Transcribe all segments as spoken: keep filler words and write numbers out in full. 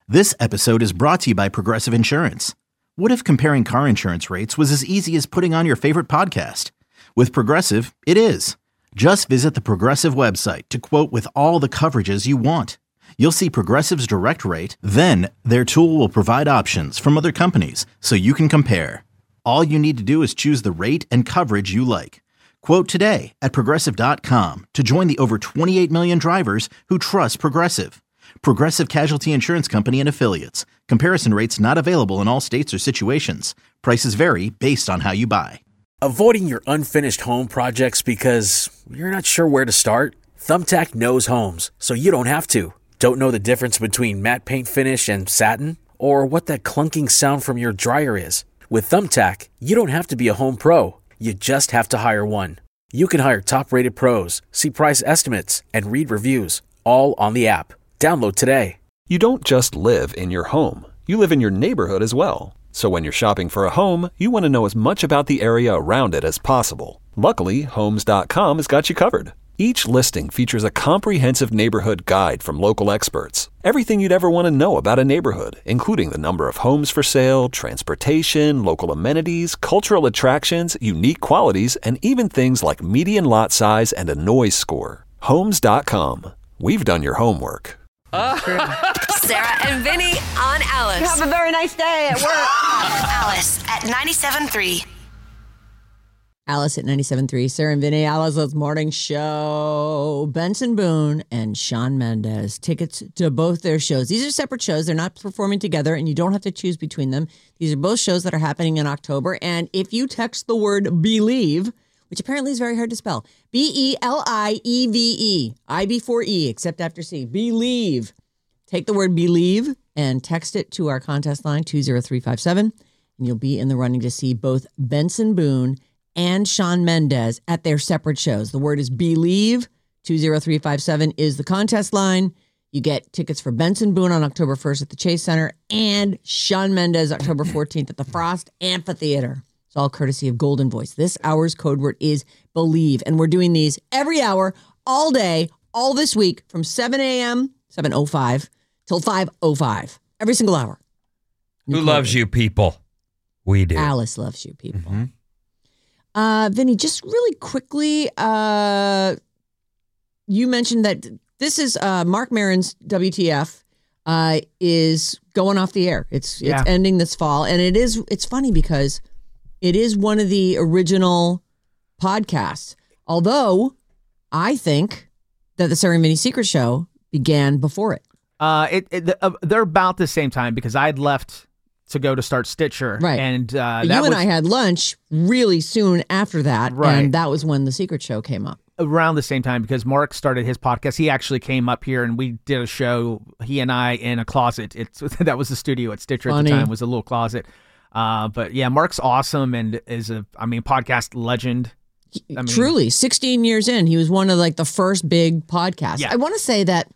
This episode is brought to you by Progressive Insurance. What if comparing car insurance rates was as easy as putting on your favorite podcast? With Progressive, it is. Just visit the Progressive website to quote with all the coverages you want. You'll see Progressive's direct rate, then their tool will provide options from other companies so you can compare. All you need to do is choose the rate and coverage you like. Quote today at progressive dot com to join the over twenty-eight million drivers who trust Progressive. Progressive Casualty Insurance Company and Affiliates. Comparison rates not available in all states or situations. Prices vary based on how you buy. Avoiding your unfinished home projects because you're not sure where to start? Thumbtack knows homes, so you don't have to. Don't know the difference between matte paint finish and satin? Or what that clunking sound from your dryer is? With Thumbtack, you don't have to be a home pro. You just have to hire one. You can hire top-rated pros, see price estimates, and read reviews, all on the app. Download today. You don't just live in your home. You live in your neighborhood as well. So when you're shopping for a home, you want to know as much about the area around it as possible. Luckily, Homes dot com has got you covered. Each listing features a comprehensive neighborhood guide from local experts. Everything you'd ever want to know about a neighborhood, including the number of homes for sale, transportation, local amenities, cultural attractions, unique qualities, and even things like median lot size and a noise score. Homes dot com. We've done your homework. Uh. Sarah and Vinny on Alice. You have a very nice day at work. Alice at ninety-seven point three. Alice at ninety-seven point three. Sarah and Vinny, Alice's morning show. Benson Boone and Shawn Mendes. Tickets to both their shows. These are separate shows. They're not performing together, and you don't have to choose between them. These are both shows that are happening in October. And if you text the word BELIEVE, which apparently is very hard to spell, B E L I E V E, I before E, except after C, BELIEVE. Take the word BELIEVE and text it to our contest line, two zero three five seven, and you'll be in the running to see both Benson Boone and Shawn Mendes at their separate shows. The word is BELIEVE. two zero three five seven is the contest line. You get tickets for Benson Boone on October first at the Chase Center and Shawn Mendes October fourteenth at the Frost Amphitheater. It's all courtesy of Golden Voice. This hour's code word is BELIEVE, and we're doing these every hour, all day, all this week from seven a.m., seven oh five, till five oh five, every single hour. New Who loves word. You, people? We do. Alice loves you, people. Mm-hmm. Uh, Vinny, just really quickly, uh, you mentioned that this is uh, Marc Maron's W T F uh, is going off the air. It's yeah. it's ending this fall, and it is. It's funny because it is one of the original podcasts. Although I think that the Sarah and Vinny Secret Show began before it. Uh, it, it uh, they're about the same time because I'd left to go to start Stitcher. Right. And uh, you that and was I had lunch really soon after that. Right. And that was when the Secret Show came up. Around the same time because Mark started his podcast. He actually came up here and we did a show, he and I, in a closet. It's that was the studio at Stitcher Funny. At the time, was a little closet. Uh, but yeah, Mark's awesome and is a, I mean, podcast legend. I mean, Truly, sixteen years in, he was one of like the first big podcasts. Yeah. I want to say that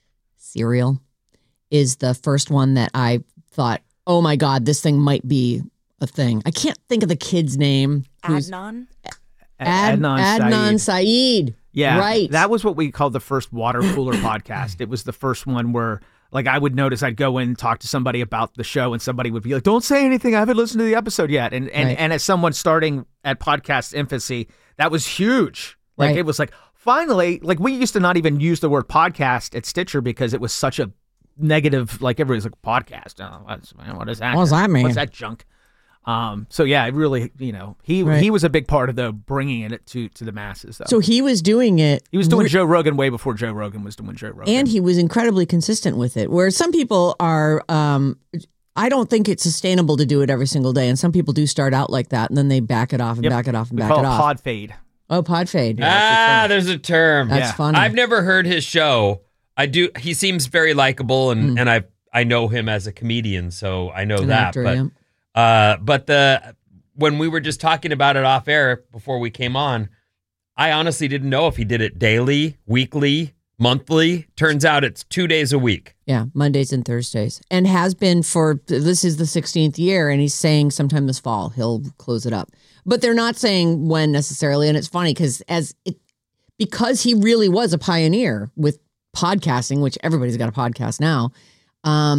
Serial is the first one that I thought, oh my God, this thing might be a thing. I can't think of the kid's name. Adnan? Ad, Adnan, Adnan Syed. Syed. Yeah, right. That was what we called the first water cooler podcast. It was the first one where, like, I would notice I'd go in and talk to somebody about the show, and somebody would be like, "Don't say anything. I haven't listened to the episode yet." And and Right. and as someone starting at podcast infancy, that was huge. Like Right. it was like finally, like we used to not even use the word podcast at Stitcher because it was such a negative. Like everybody's like podcast. Oh, what's, what is that? What does that mean? What's that junk? Um, so yeah, it really, you know, he Right. he was a big part of the bringing it to to the masses. Though. So he was doing it. He was doing re- Joe Rogan way before Joe Rogan was doing Joe Rogan. And he was incredibly consistent with it. Where some people are, um, I don't think it's sustainable to do it every single day. And some people do start out like that and then they back it off and Yep. back it off and we back call it it off. pod fade. Oh, pod fade. ah, there's a term. That's Yeah. funny. I've never heard his show. I do. He seems very likable, and Mm. and I I know him as a comedian, so I know An that. actor, but yeah. uh, but the when we were just talking about it off air before we came on, I honestly didn't know if he did it daily, weekly, monthly. Turns out it's two days a week. Yeah, Mondays and Thursdays. And has been for, this is the sixteenth year, and he's saying sometime this fall he'll close it up. But they're not saying when necessarily, and it's funny because as it, because he really was a pioneer with podcasting, which everybody's got a podcast now, um,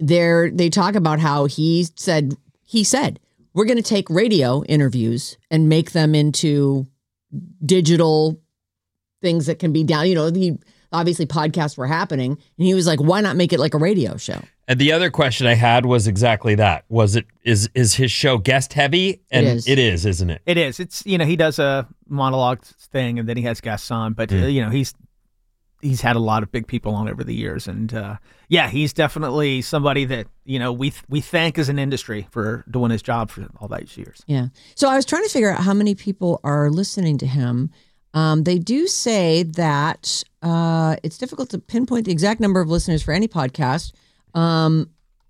there they talk about how he said he said we're going to take radio interviews and make them into digital things that can be down. You know, he obviously podcasts were happening, and he was like, "Why not make it like a radio show?" And the other question I had was exactly that. Was it is is his show guest heavy? And It is. it is, isn't it? It is. It's, you know, he does a monologue thing and then he has guests on, but Mm. uh, you know, he's he's had a lot of big people on over the years, and uh, yeah, he's definitely somebody that, you know, we we thank as an industry for doing his job for all those years. Yeah. So I was trying to figure out how many people are listening to him. Um, they do say that uh, it's difficult to pinpoint the exact number of listeners for any podcast. Um,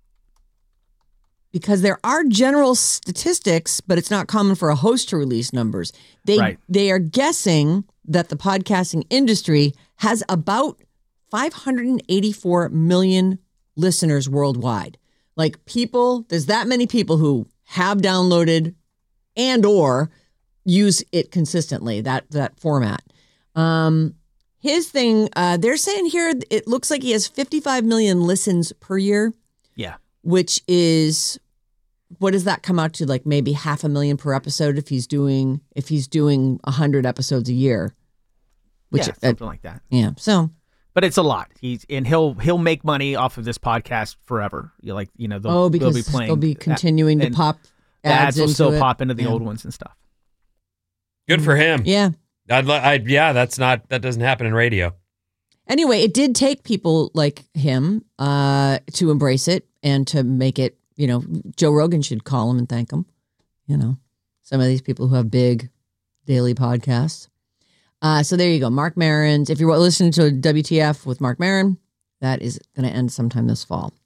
because there are general statistics, but it's not common for a host to release numbers. They Right. they are guessing that the podcasting industry has about five hundred eighty-four million listeners worldwide. Like people, there's that many people who have downloaded and or use it consistently, that that format. Um, his thing, uh, they're saying here, it looks like he has fifty-five million listens per year, Yeah. which is, what does that come out to? Like maybe half a million per episode if he's doing if he's doing a hundred episodes a year. Which yeah, uh, something like that. yeah, so But it's a lot. He's and he'll he'll make money off of this podcast forever. You like you know they'll, oh, because they'll be playing. they'll be continuing to and pop the ads ads will into still it. pop into the Yeah. old ones and stuff. Good for him. Yeah. I'd, li- I'd yeah, that's not that doesn't happen in radio. Anyway, it did take people like him uh, to embrace it and to make it, you know, Joe Rogan should call him and thank him. You know, some of these people who have big daily podcasts. Uh, so there you go. Mark Maron's. If you're listening to W T F with Mark Maron, that is going to end sometime this fall.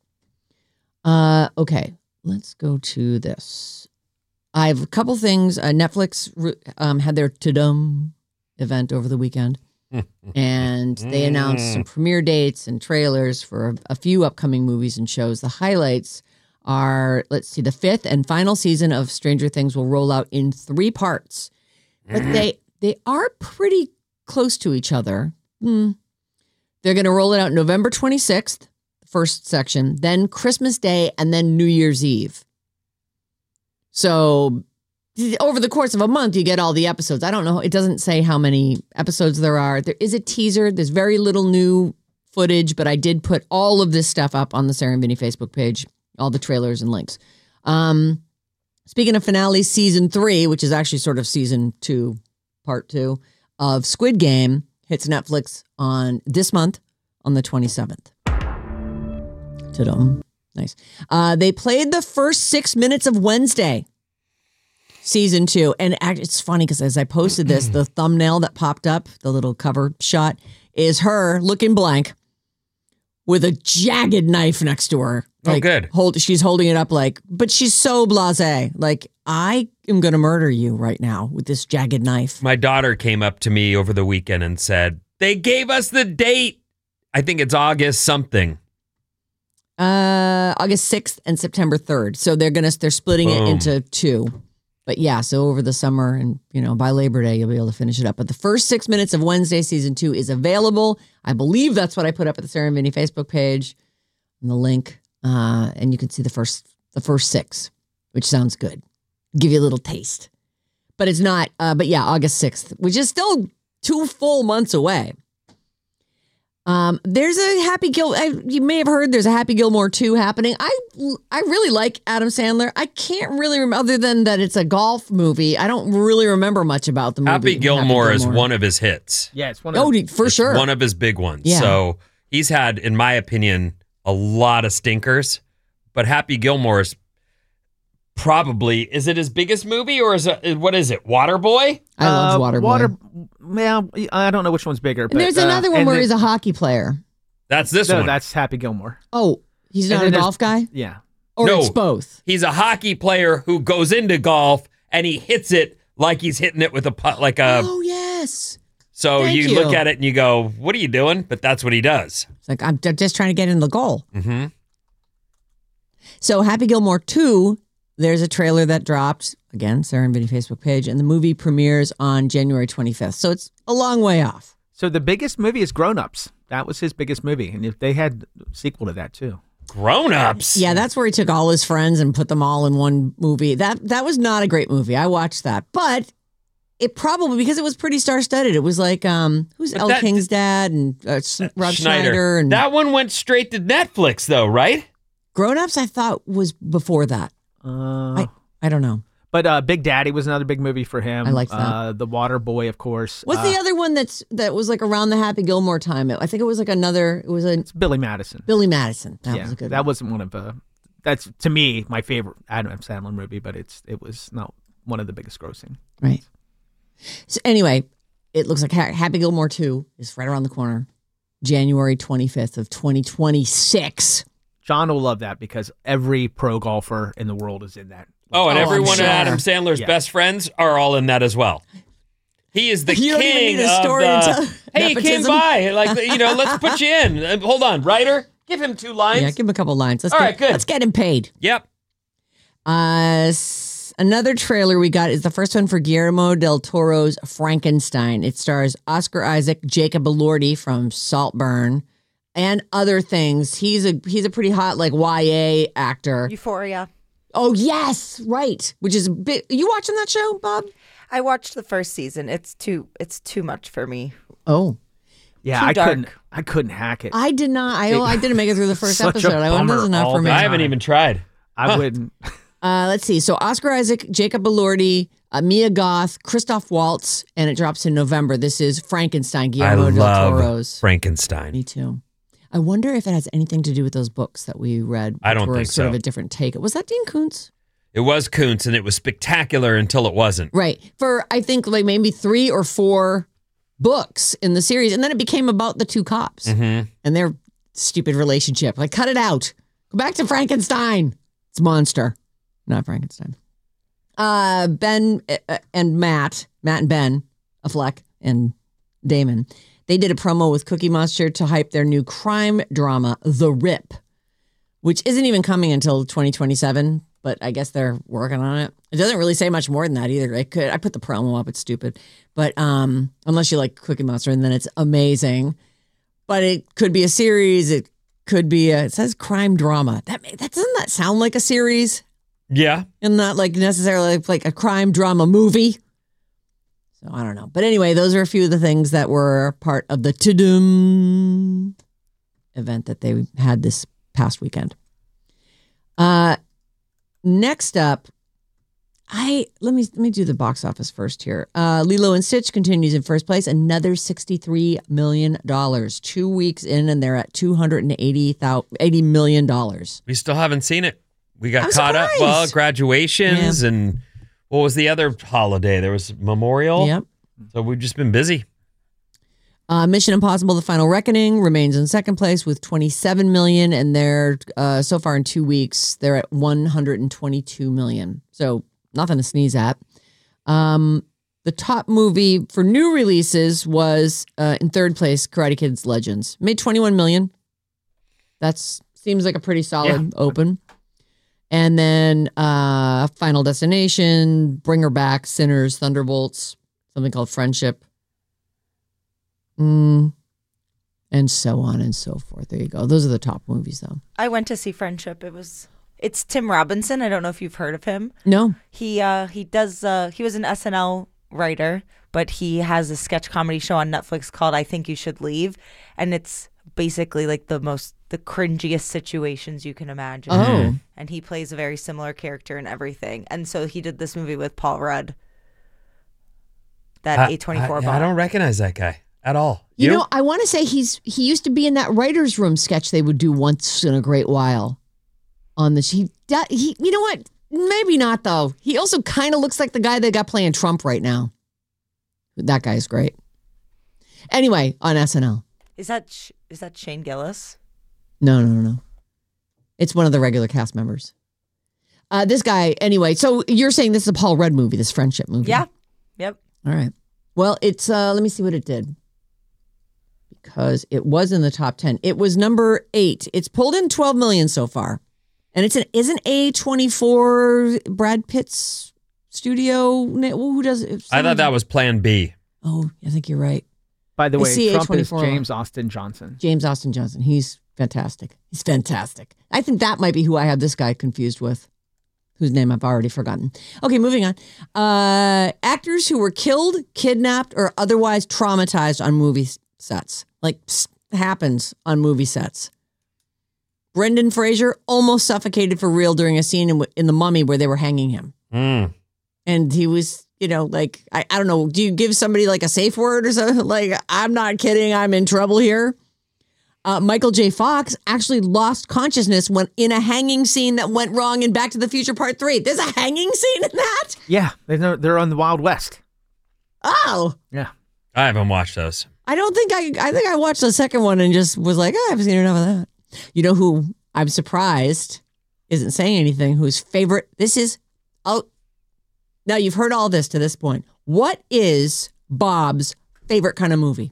Uh, okay, let's go to this. I have a couple things. Uh, Netflix um, had their Ta-Dum event over the weekend. And they announced some premiere dates and trailers for a, a few upcoming movies and shows. The highlights are, let's see, the fifth and final season of Stranger Things will roll out in three parts. But they they are pretty close to each other. Hmm. They're going to roll it out November twenty-sixth, first section, then Christmas Day, and then New Year's Eve. So over the course of a month, you get all the episodes. I don't know. It doesn't say how many episodes there are. There is a teaser. There's very little new footage, but I did put all of this stuff up on the Sarah and Vinny Facebook page, all the trailers and links. Um, speaking of finales, season three, which is actually sort of season two, part two of Squid Game, hits Netflix on this month on the twenty-seventh. Ta-dum. Nice. Uh, they played the first six minutes of Wednesday. Season two. And act- it's funny because as I posted this, the thumbnail that popped up, the little cover shot, is her looking blank with a jagged knife next to her. Oh, Like, good. Hold, she's holding it up like, but she's so blasé. Like, I am going to murder you right now with this jagged knife. My daughter came up to me over the weekend and said, they gave us the date. I think it's August something. Uh, August sixth and September third. So they're going to, they're splitting Boom. it into two. But yeah, so over the summer and, you know, by Labor Day, you'll be able to finish it up. But the first six minutes of Wednesday season two is available. I believe that's what I put up at the Sarah and Vinny Facebook page and the link. Uh, and you can see the first, the first six, which sounds good. Give you a little taste, but it's not, uh, but yeah, August sixth, which is still two full months away. Um, there's a Happy Gil. I, you may have heard there's a Happy Gilmore two happening. I I really like Adam Sandler. I can't really remember, other than that it's a golf movie. I don't really remember much about the movie. Happy Gilmore, is one of his hits. Yeah, it's one of Oh, the, for It's sure. one of his big ones. Yeah. So he's had, in my opinion, a lot of stinkers. But Happy Gilmore is probably, is it his biggest movie or is it, what is it, Waterboy? I love uh, Waterboy. Water. Well, I don't know which one's bigger. But, and there's uh, another one and where then- he's a hockey player. That's this No, one. that's Happy Gilmore. Oh, he's And not then a there's- golf guy? Yeah. Or No. it's both? He's a hockey player who goes into golf and he hits it like he's hitting it with a putt, like a. oh, yes. so thank you, you. look at it and you go, "What are you doing?" But that's what he does. It's like, I'm d- just trying to get in the goal. Mm-hmm. So Happy Gilmore two, there's a trailer that dropped. Again, Sarah and Vinny Facebook page. And the movie premieres on January twenty-fifth. So it's a long way off. So the biggest movie is Grown Ups. That was his biggest movie, and if they had a sequel to that too. Grown Ups. Yeah, that's where he took all his friends and put them all in one movie. That that was not a great movie. I watched that, but it probably because it was pretty star studded. It was like um, who's But Elle that- King's dad and uh, Rob Schneider. and That one went straight to Netflix, though, right? Grown Ups. I thought was before that. Uh, I I don't know. but uh, Big Daddy was another big movie for him. I liked that. Uh, the Water Boy, of course. What's uh, the other one that's that was like around the Happy Gilmore time? I think it was like another. It was a It's Billy Madison. Billy Madison. That yeah, was a good. that one. wasn't one of uh, that's to me my favorite Adam Sandler movie, but it's it was not one of the biggest grossing. Right. So anyway, it looks like Ha- Happy Gilmore two is right around the corner, January twenty-fifth of twenty twenty-six. John will love that because every pro golfer in the world is in that. Oh, and Oh, every I'm one sure. of Adam Sandler's Yeah. best friends are all in that as well. He is the You don't even king need a of story the, to tell- hey, he came nepotism. by. Like, you know, let's put you in. Uh, Hold on, writer. Give him two lines. Yeah, give him a couple lines. Let's All get, right, good. Let's get him paid. Yep. Uh, s- another trailer we got is the first one for Guillermo del Toro's Frankenstein. It stars Oscar Isaac, Jacob Elordi from Saltburn, and other things. He's a he's a pretty hot like Y A actor. Euphoria. Oh yes, right. Which is a bit. You watching that show, Bob? I watched the first season. It's too it's too much for me. Oh, Yeah, Too I dark. couldn't. I couldn't hack it. I did not. I I didn't make it through the first Such a episode. I went, this is bummer not all for me. the I haven't time. even tried. I wouldn't. Uh, let's see. So Oscar Isaac, Jacob Elordi, uh, Mia Goth, Christoph Waltz, and it drops in November. This is Frankenstein, Guillermo I del love Toro's. Frankenstein. Me too. I wonder if it has anything to do with those books that we read. I which don't were think sort so. of a different take. Was that Dean Koontz? It was Kuntz, and it was spectacular until it wasn't. Right. For, I think, like maybe three or four books in the series. And then it became about the two cops Mm-hmm. and their stupid relationship. Like, cut it out. Go back to Frankenstein. It's Monster, not Frankenstein. Uh, Ben uh, and Matt, Matt and Ben Affleck and Damon, they did a promo with Cookie Monster to hype their new crime drama, The Rip, which isn't even coming until twenty twenty-seven, but I guess they're working on it. It doesn't really say much more than that either. It could I put the promo up, it's stupid. But um, unless you like Cookie Monster, and then it's amazing. But it could be a series, it could be a, it says crime drama. That that doesn't that sound like a series? Yeah. And not like necessarily like a crime drama movie. So I don't know. But anyway, those are a few of the things that were part of the Tudum event that they had this past weekend. Uh, next up, I let me let me do the box office first here. Uh, Lilo and Stitch continues in first place, another sixty-three million dollars. Two weeks in, and they're at two hundred eighty million dollars. We still haven't seen it. We got I'm caught up. surprised. Well, graduations and what was the other holiday? There was Memorial. Yep. So we've just been busy. Uh, Mission Impossible: The Final Reckoning remains in second place with twenty-seven million, and they're uh, so far in two weeks they're at one hundred twenty-two million. So nothing to sneeze at. Um, the top movie for new releases was uh, in third place, Karate Kid's Legends, made twenty-one million. That's seems like a pretty solid Yeah. open. And then uh, Final Destination, Bring Her Back, Sinners, Thunderbolts, something called Friendship. Mm, and so on and so forth. There you go. Those are the top movies, though. I went to see Friendship. It was it's Tim Robinson. I don't know if you've heard of him. No. He uh he does uh he was an S N L writer, but he has a sketch comedy show on Netflix called I Think You Should Leave, and it's basically like the most the cringiest situations you can imagine. Oh. And he plays a very similar character and everything. And so he did this movie with Paul Rudd. That I- A twenty-four I, bought. I don't recognize that guy at all. You, know, I want to say he's he used to be in that writer's room sketch they would do once in a great while on the he, he you know what? Maybe not though. He also kind of looks like the guy they got playing Trump right now. That guy's great. Anyway, on S N L. Is that Sh- is that Shane Gillis? No, no, no, no. It's one of the regular cast members. Uh, this guy, anyway. So you're saying this is a Paul Rudd movie, this friendship movie? Yeah. Yep. All right. Well, it's uh, let me see what it did. Because it was in the top ten. It was number eight. It's pulled in twelve million so far. And it's an isn't A twenty-four Brad Pitt's studio? Who does it? I thought that was Plan B. Oh, I think you're right. By the I way, see Trump is A twenty-four. James Austin Johnson. James Austin Johnson. He's fantastic. He's fantastic. I think that might be who I have this guy confused with, whose name I've already forgotten. Okay, moving on. Uh, actors who were killed, kidnapped, or otherwise traumatized on movie sets. Like, psst, happens on movie sets. Brendan Fraser almost suffocated for real during a scene in, in The Mummy where they were hanging him. Mm. And he was, you know, like, I, I don't know, do you give somebody like a safe word or something? Like, I'm not kidding, I'm in trouble here. Uh, Michael J. Fox actually lost consciousness when in a hanging scene that went wrong in Back to the Future Part three. There's a hanging scene in that? Yeah, they're, they're on the Wild West. Oh. Yeah. I haven't watched those. I don't think I, I think I watched the second one and just was like, oh, I've seen enough of that. You know who I'm surprised isn't saying anything, whose favorite, this is, oh, now you've heard all this to this point. What is Bob's favorite kind of movie?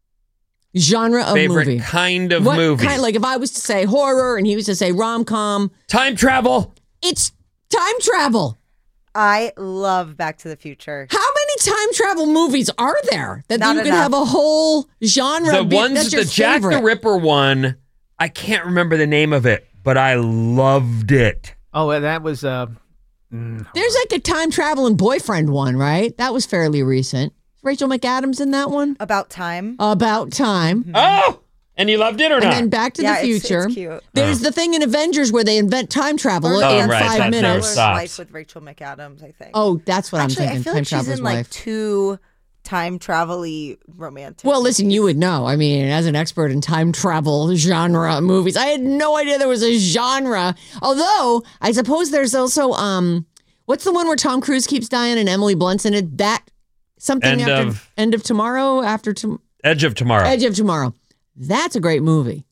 Genre of Favorite movie. kind of what movie. Kind, like if I was to say horror and he was to say rom-com. Time travel. It's time travel. I love Back to the Future. How many time travel movies are there that Not you could enough. have a whole genre? The be, ones, that's your the Jack favorite. the Ripper one, I can't remember the name of it, but I loved it. Oh, that was... Uh, mm, There's like a time traveling boyfriend one, right? That was fairly recent. Rachel McAdams in that one? About Time. About Time. Oh! And you loved it or And not? then Back to Yeah, the it's- Future. it's cute. There's the thing in Avengers where they invent time travel Oh, in right, five that never minutes. stops. Life with Rachel McAdams, I think. Oh, that's what Actually, I'm thinking. I feel Time like she's Traveler's in like Wife. two time travel-y romantic. Well, listen, you would know. I mean, as an expert in time travel genre movies, I had no idea there was a genre. Although, I suppose there's also, um, what's the one where Tom Cruise keeps dying and Emily Blunt's in it? That, something End after, of- End of Tomorrow, after to, Edge of Tomorrow. Edge of Tomorrow. That's a great movie.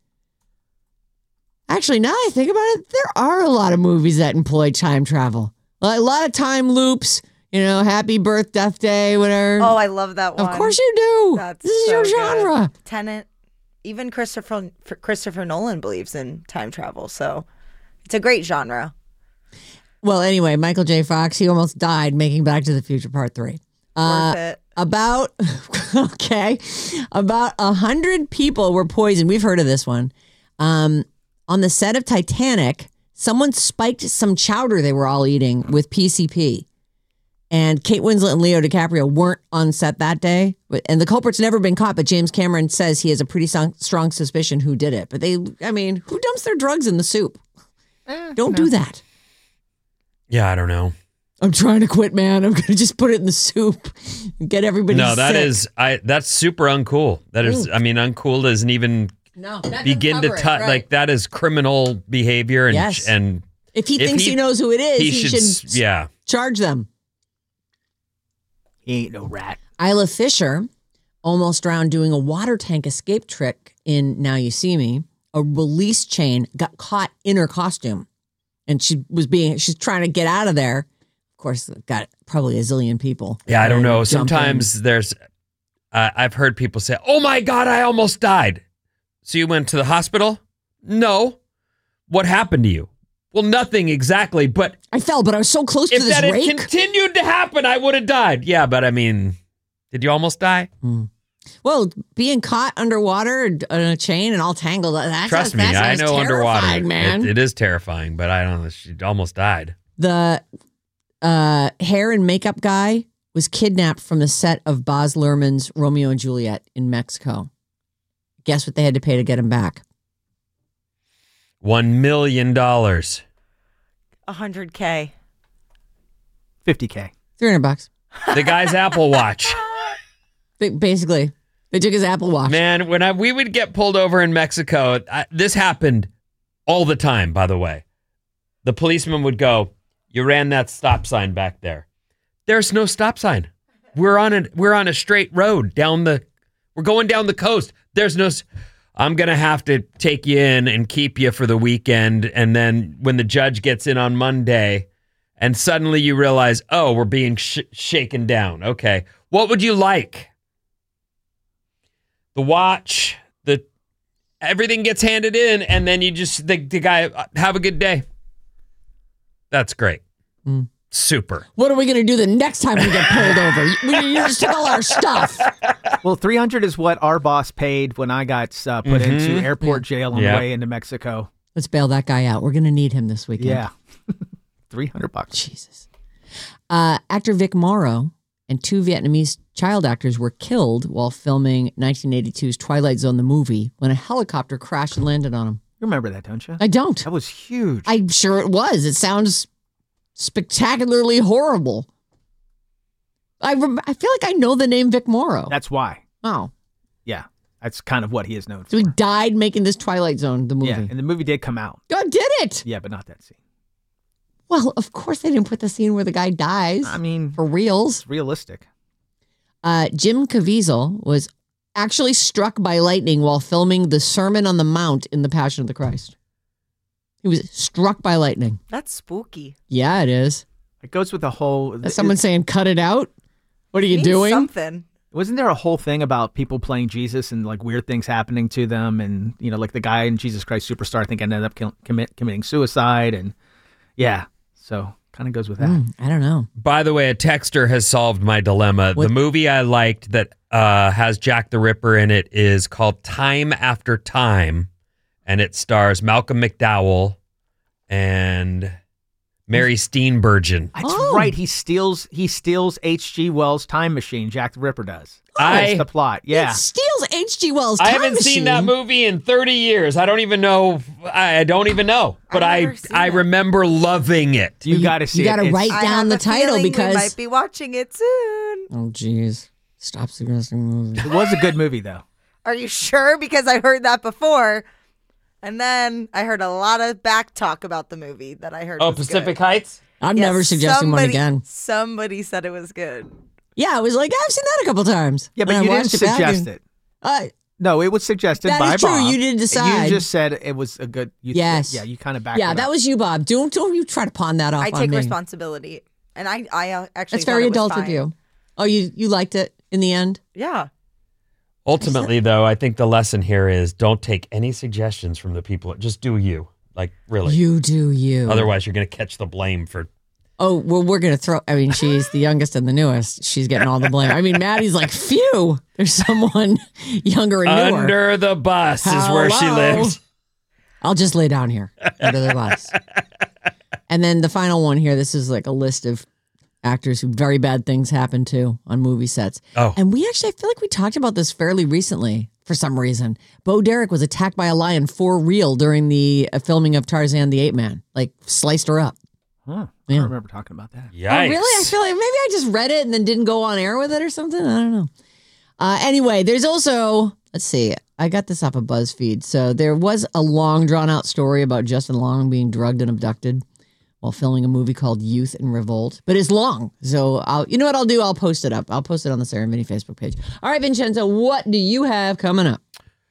Actually, now that I think about it, there are a lot of movies that employ time travel. A lot of time loops, you know, Happy Birth, Death Day, whatever. Oh, I love that one. Of course you do. That's this is so your good. genre. Tenet. Even Christopher Christopher Nolan believes in time travel, so it's a great genre. Well, anyway, Michael J. Fox, he almost died making Back to the Future Part three. Uh, Worth it. About, okay, about a hundred people were poisoned. We've heard of this one. Um, on the set of Titanic, someone spiked some chowder they were all eating with P C P. And Kate Winslet and Leo DiCaprio weren't on set that day. But- And the culprit's never been caught, but James Cameron says he has a pretty strong, strong suspicion who did it. But they, I mean, who dumps their drugs in the soup? Don't do that. Yeah, I don't know. I'm trying to quit, man. I'm going to just put it in the soup and get everybody No, that sick. is I. That's super uncool. That is, I mean, uncool doesn't even no, that begin to doesn't touch. cover it, right. Like that is criminal behavior, and Yes. and If he if thinks he- he, knows who it is, he, he, should, should, s- yeah. charge them. he ain't no rat. Isla Fisher almost drowned doing a water tank escape trick in Now You See Me. A release chain got caught in her costume, and she was being she's trying to get out of there. Of course, got probably a zillion people. Yeah, I don't ready to know. jump in. Sometimes there's, uh, I've heard people say, "Oh my God, I almost died." So you went to the hospital? No. What happened to you? Well, nothing exactly. But I fell, but I was so close if to this that had rake. continued to happen, I would have died. Yeah, but I mean, did you almost die? Well, being caught underwater on a chain and all tangled. That's, Trust me, that's, I that's know underwater. terrifying, man. It, it is terrifying, but I don't know. She almost died. The uh, hair and makeup guy was kidnapped from the set of Baz Luhrmann's Romeo and Juliet in Mexico. Guess what they had to pay to get him back? One million dollars. one hundred K. fifty K. three hundred bucks. The guy's Apple Watch. Ba- Basically, they took his Apple Watch. Man, when I we would get pulled over in Mexico, I, this happened all the time, by the way. The policeman would go, "You ran that stop sign back there." There's no stop sign. We're on a we're on a straight road down the we're going down the coast. There's no s- I'm going to have to take you in and keep you for the weekend, and then when the judge gets in on Monday and suddenly you realize, "Oh, we're being sh- shaken down." Okay. What would you like? The watch, the everything gets handed in, and then you just the, the guy have a good day. That's great. Mm. Super. What are we going to do the next time we get pulled over? You, you just took all our stuff. Well, three hundred is what our boss paid when I got uh, put Mhm. into airport jail on Yep. the way into Mexico. Let's bail that guy out. We're going to need him this weekend. Yeah. three hundred bucks. Jesus. Uh, actor Vic Morrow and two Vietnamese child actors were killed while filming nineteen eighty-two's Twilight Zone, the movie, when a helicopter crashed and landed on them. You remember that, don't you? I don't. That was huge. I'm sure it was. It sounds spectacularly horrible. I, rem- I feel like I know the name Vic Morrow. That's why. Oh. Yeah. That's kind of what he is known So for. he died making this Twilight Zone, the movie. Yeah, and the movie did come out. God did it. Yeah, but not that scene. Well, of course they didn't put the scene where the guy dies. I mean, for reals. It's realistic. Uh, Jim Caviezel was actually struck by lightning while filming the Sermon on the Mount in The Passion of the Christ. He was struck by lightning. That's spooky. Yeah, it is. It goes with the whole... Is someone saying, cut it out? What are you Means doing? Something. Wasn't there a whole thing about people playing Jesus and like weird things happening to them? And, you know, like the guy in Jesus Christ Superstar, I think ended up kill- commit- committing suicide. And yeah, so kind of goes with that. Mm, I don't know. By the way, a texter has solved my dilemma. What? The movie I liked that uh, has Jack the Ripper in it is called Time After Time, and it stars Malcolm McDowell and Mary Steenburgen. That's Oh. right. He steals He steals H G Wells' time machine. Jack the Ripper does. I- That's the plot. Yeah. It steals H G Wells' I time haven't seen that machine. movie in thirty years. I don't even know. I don't even know. But I've I never seen I it. remember loving it. You, got to see You got to it. It's- write I down have the a title feeling we because. might be watching it soon. Oh, jeez. Stop suggesting movies. It was a good movie, though. Are you sure? Because I heard that before, and then I heard a lot of back talk about the movie that I heard. Oh, was Pacific good. Heights? I'm Yes, never suggesting one somebody- again. Somebody said it was good. Yeah, I was like, I've seen that a couple times. Yeah, but And you I didn't watched back suggest and- it. Uh, No, it was suggested That by is true. Bob. You didn't decide. You just said it was a good. You Yes. Yeah, you kind of backed yeah, it that up. was you, Bob. Don't don't you try to pawn that off I on take me. responsibility, and I I uh, actually That's very thought it was adult of fine. you. Oh, you you liked it in the end? Yeah. Ultimately, though, I think the lesson here is don't take any suggestions from the people. Just do you. Like, really. You do you. Otherwise, you're going to catch the blame for. Oh, well, we're going to throw. I mean, she's the youngest and the newest. She's getting all the blame. I mean, Maddie's like, phew, there's someone younger and newer. Under the bus is where she Hello? lives. I'll just lay down here under the bus. And then the final one here, this is like a list of actors who very bad things happen to on movie sets. Oh. And we actually, I feel like we talked about this fairly recently for some reason. Bo Derek was attacked by a lion for real during the uh, filming of Tarzan the Ape Man, like sliced her up. Huh. I Yeah. don't remember talking about that. Yikes. Oh, really? I feel like maybe I just read it and then didn't go on air with it or something. I don't know. Uh, anyway, there's also, let's see, I got this off of BuzzFeed. So there was a long, drawn out story about Justin Long being drugged and abducted while filming a movie called Youth in Revolt. But it's long. So I'll, you know what I'll do? I'll post it up. I'll post it on the Sarah and Vinny Facebook page. All right, Vincenzo, what do you have coming up?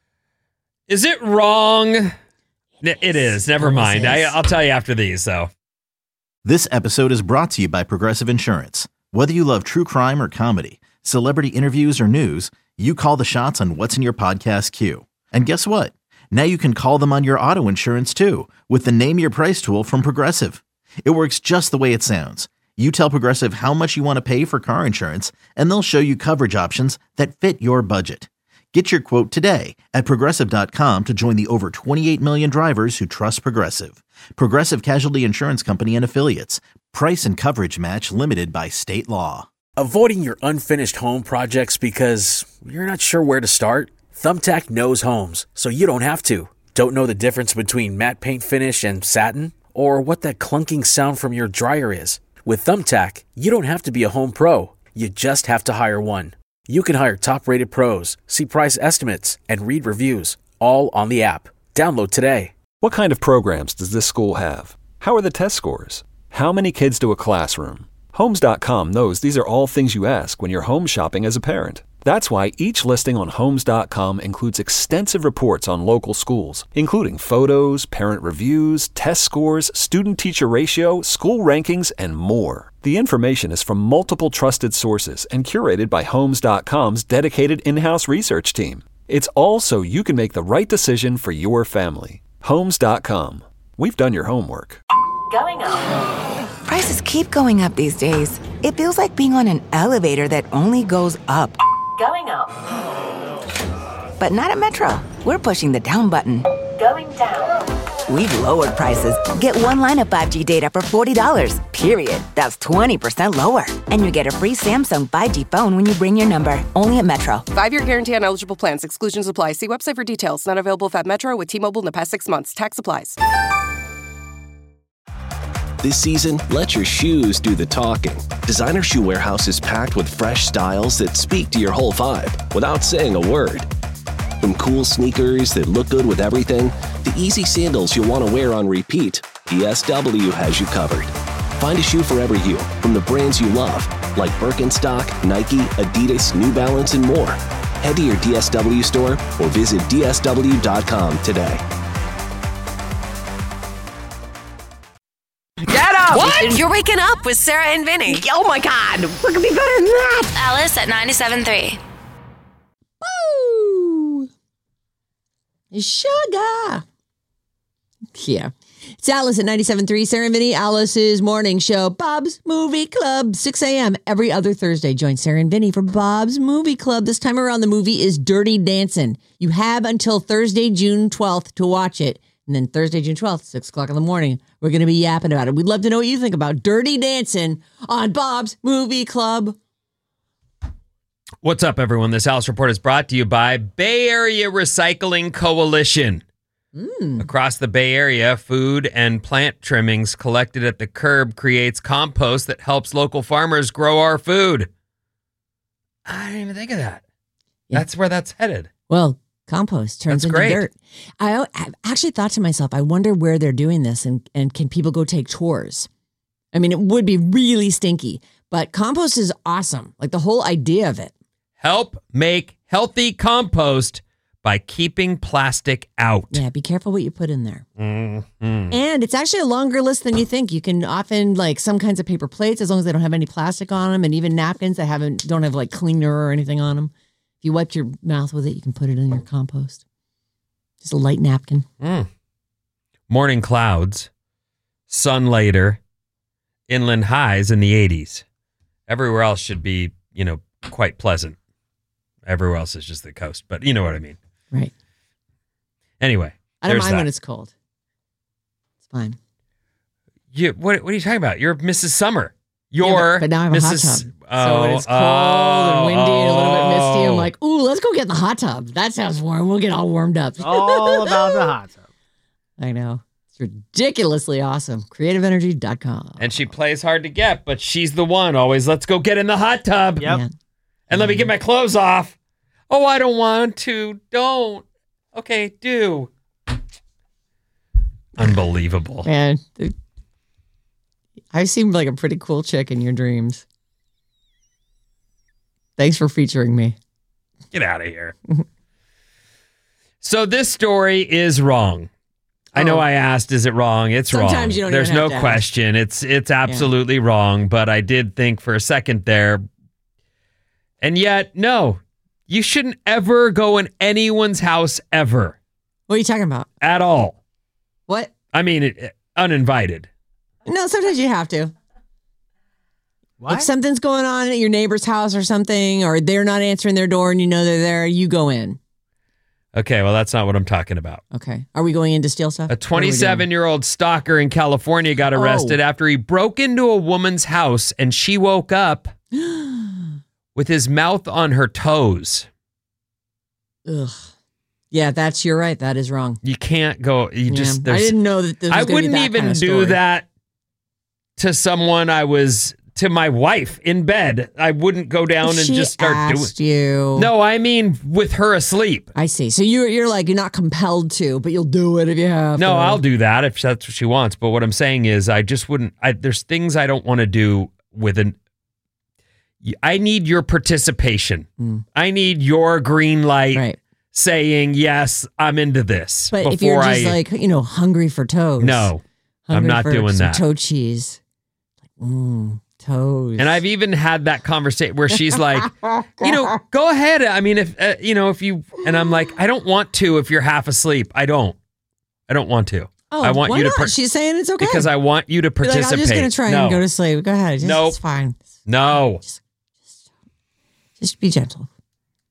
Is it wrong? N- It is. Never Always mind. I, is. I'll tell you after these, though. This episode is brought to you by Progressive Insurance. Whether you love true crime or comedy, celebrity interviews or news, you call the shots on what's in your podcast queue. And guess what? Now you can call them on your auto insurance too with the Name Your Price tool from Progressive. It works just the way it sounds. You tell Progressive how much you want to pay for car insurance, and they'll show you coverage options that fit your budget. Get your quote today at Progressive dot com to join the over twenty-eight million drivers who trust Progressive. Progressive Casualty Insurance Company and Affiliates. Price and coverage match limited by state law. Avoiding your unfinished home projects because you're not sure where to start? Thumbtack knows homes, so you don't have to. Don't know the difference between matte paint finish and satin? Or what that clunking sound from your dryer is? With Thumbtack, you don't have to be a home pro. You just have to hire one. You can hire top-rated pros, see price estimates, and read reviews, all on the app. Download today. What kind of programs does this school have? How are the test scores? How many kids do a classroom? Homes dot com knows these are all things you ask when you're home shopping as a parent. That's why each listing on Homes dot com includes extensive reports on local schools, including photos, parent reviews, test scores, student-teacher ratio, school rankings, and more. The information is from multiple trusted sources and curated by Homes dot com's dedicated in-house research team. It's all so you can make the right decision for your family. Homes dot com. We've done your homework. Going up. Prices keep going up these days. It feels like being on an elevator that only goes up. Going up. But not at Metro. We're pushing the down button. Going down. We've lowered prices. Get one line of five G data for forty dollars, period. That's twenty percent lower. And you get a free Samsung five G phone when you bring your number. Only at Metro. Five-year guarantee on eligible plans. Exclusions apply. See website for details. Not available if at Metro with T-Mobile in the past six months. Tax applies. This season, let your shoes do the talking. Designer Shoe Warehouse is packed with fresh styles that speak to your whole vibe without saying a word. From cool sneakers that look good with everything, to easy sandals you'll want to wear on repeat, D S W has you covered. Find a shoe for every you from the brands you love, like Birkenstock, Nike, Adidas, New Balance, and more. Head to your D S W store or visit D S W dot com today. Get up! What? You're waking up with Sarah and Vinny. Oh my God. What could be better than that? Alice at ninety-seven point three. Woo! Sugar. Yeah. It's Alice at ninety-seven point three. Sarah and Vinny, Alice's morning show. Bob's Movie Club, six a.m. every other Thursday. Join Sarah and Vinny for Bob's Movie Club. This time around, the movie is Dirty Dancing. You have until Thursday, June twelfth to watch it. And then Thursday, June twelfth, six o'clock in the morning, we're going to be yapping about it. We'd love to know what you think about Dirty Dancing on Bob's Movie Club. What's up, everyone? This Alice Report is brought to you by Bay Area Recycling Coalition. Mm. Across the Bay Area, food and plant trimmings collected at the curb creates compost that helps local farmers grow our food. I didn't even think of that. Yeah. That's where that's headed. Well, compost turns That's into great. dirt. I, I actually thought to myself, I wonder where they're doing this and, and can people go take tours? I mean, it would be really stinky, but compost is awesome. Like the whole idea of it. Help make healthy compost by keeping plastic out. Yeah, be careful what you put in there. Mm-hmm. And it's actually a longer list than you think. You can often, like some kinds of paper plates, as long as they don't have any plastic on them, and even napkins that haven't don't have like cleaner or anything on them. If you wiped your mouth with it, you can put it in your compost. Just a light napkin. Mm. Morning clouds, sun later, inland highs in the eighties. Everywhere else should be, you know, quite pleasant. Everywhere else is just the coast, but you know what I mean. Right. Anyway, I don't there's mind that. when it's cold. It's fine. You, what, what are you talking about? You're Missus Summer. You're yeah, but, but now I have Missus a hot tub. Oh, so when it's cold oh, and windy and a little bit misty, I'm oh. like, ooh, let's go get in the hot tub. That sounds warm. We'll get all warmed up. All about the hot tub. I know. It's ridiculously awesome. creative energy dot com. And she plays hard to get, but she's the one always, let's go get in the hot tub. Yep. Yeah. And let me get my clothes off. Oh, I don't want to. Don't. Okay, do. Unbelievable. Man, the- I seem like a pretty cool chick in your dreams. Thanks for featuring me. Get out of here. So this story is wrong. I know Oh. I asked, is it wrong? It's wrong. Sometimes you don't There's even no have to ask. question. It's it's absolutely wrong, but I did think for a second there. And yet, no. You shouldn't ever go in anyone's house ever. What are you talking about? At all. What? I mean, it, uninvited. No, sometimes you have to. What? If something's going on at your neighbor's house or something, or they're not answering their door and you know they're there, you go in. Okay, well, that's not what I'm talking about. Okay. Are we going in to steal stuff? A twenty-seven-year-old stalker in California got arrested Oh. after he broke into a woman's house and she woke up with his mouth on her toes. Ugh. Yeah, that's, you're right. That is wrong. You can't go, you Yeah. just, I there's, didn't know that this was I gonna be wouldn't that even kind of do story. that to someone I was, to my wife in bed. I wouldn't go down and She just start doing asked you. No, I mean with her asleep. I see. So you're you're like you're not compelled to, but you'll do it if you have No, to. I'll do that if that's what she wants. But what I'm saying is, I just wouldn't. I, there's things I don't want to do with an. I need your participation. Mm. I need your green light Right. saying yes, I'm into this. But before if you're just I, like, you know, hungry for toes. no, I'm hungry not for doing some that. toe cheese. Like, mm, toes. And I've even had that conversation where she's like, you know, go ahead. I mean, if uh, you know, if you and I'm like, I don't want to. If you're half asleep, I don't. I don't want to. Oh, I want why you to. not? par- She's saying it's okay. because I want you to You're like, participate. I'm just gonna try no. and go to sleep. Go ahead. Just, Nope. It's fine. No. Just be gentle.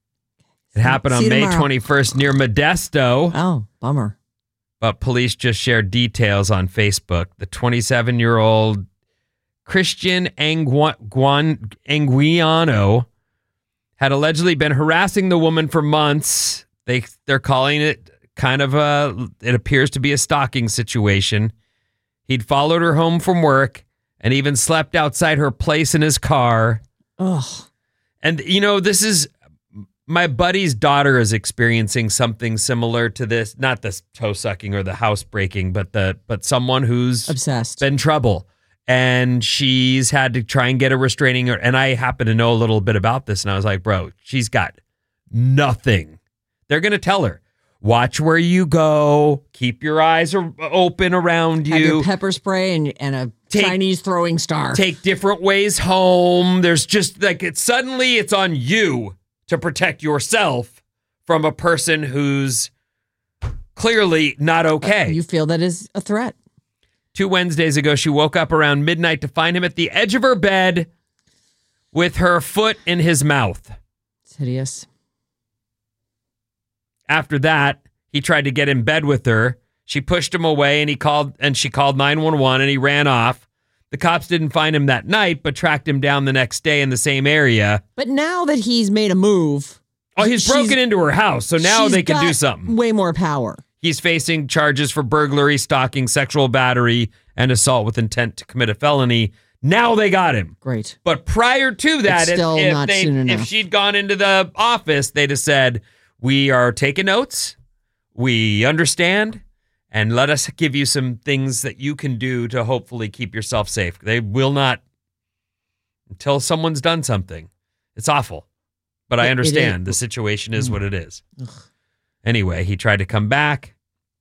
It happened on See you May tomorrow. twenty-first near Modesto. Oh, bummer. But police just shared details on Facebook. The twenty-seven-year-old Christian Angu- Guan- Anguiano had allegedly been harassing the woman for months. They, they're calling it kind of a, it appears to be a stalking situation. He'd followed her home from work and even slept outside her place in his car. Ugh. And, you know, this is, my buddy's daughter is experiencing something similar to this. Not the toe sucking or the house breaking, but the but someone who's obsessed, been trouble. And she's had to try and get a restraining order. And I happen to know a little bit about this. And I was like, bro, she's got nothing. They're going to tell her, watch where you go. Keep your eyes are open around you. Have your pepper spray and, and a Take- Chinese throwing star. Take different ways home. There's just like, it's suddenly it's on you to protect yourself from a person who's clearly not okay. Uh, you feel that is a threat. Two Wednesdays ago, she woke up around midnight to find him at the edge of her bed with her foot in his mouth. It's hideous. After that, he tried to get in bed with her. She pushed him away and he called and she called nine one one and he ran off. The cops didn't find him that night, but tracked him down the next day in the same area. But now that he's made a move. Oh, he's broken into her house, so now she's they can do got something. Way more power. He's facing charges for burglary, stalking, sexual battery, and assault with intent to commit a felony. Now they got him. Great. But prior to that, It's if, still if, not they, soon if enough. she'd gone into the office, they'd have said, we are taking notes, we understand, and let us give you some things that you can do to hopefully keep yourself safe. They will not until someone's done something. It's awful. But I It- it understand is. the situation is what it is. Ugh. Anyway, he tried to come back.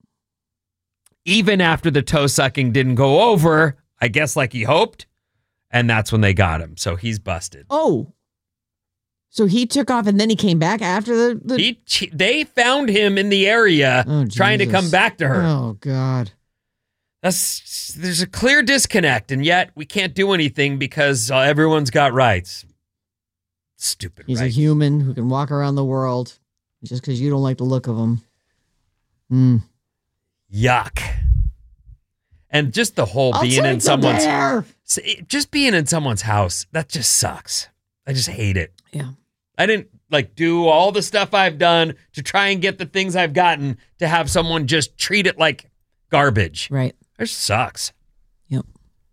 Even after the toe sucking didn't go over, I guess like he hoped. And that's when they got him. So he's busted. Oh. So he took off and then he came back after the... the... He, che- they found him in the area Oh, trying to Jesus. come back to her. Oh, God. That's there's a clear disconnect, and yet we can't do anything because uh, everyone's got rights. Stupid He's rights. a human who can walk around the world just because you don't like the look of him. Mm. Yuck. And just the whole I'll being take in the someone's bear. just being in someone's house, that just sucks. I just hate it. Yeah. I didn't like do all the stuff I've done to try and get the things I've gotten to have someone just treat it like garbage. Right. It just sucks. Yep.